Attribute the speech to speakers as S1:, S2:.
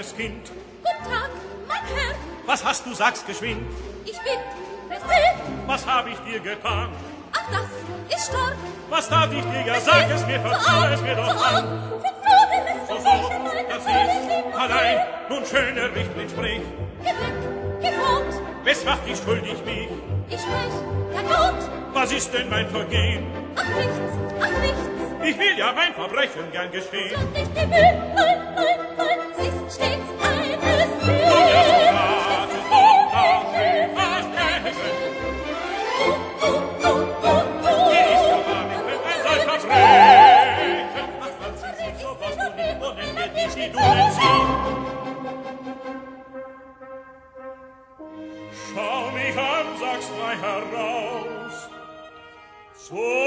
S1: armes Kind.
S2: Guten Tag, mein Herr.
S1: Was hast du, sag's geschwind.
S2: Ich bin Versehen.
S1: Was hab ich dir getan?
S2: Ach, das ist stark.
S1: Was tat ich dir? Ja, sag es mir, vertrau es mir doch an. So, das ist allein, nun schöner Richtling sprich.
S2: Geh weg, geh fort.
S1: Wes macht dich schuldig mich?
S2: Ich sprech, der Not.
S1: Was ist denn mein Vergehen?
S2: Ach, nichts, ach, nichts.
S1: Ich will ja mein Verbrechen gern gestehen.
S2: Und nicht die Mühe, nein, es ist stets eine Seele.
S1: Und ja, so war es, und darf ich versprechen. Die ist ja wahr, ich bin ein solcher Verbrechen. Ach, was ist so, was du nicht wohnen, wird nicht die Dunen ziehen. Schau mich an, sag's frei heraus. So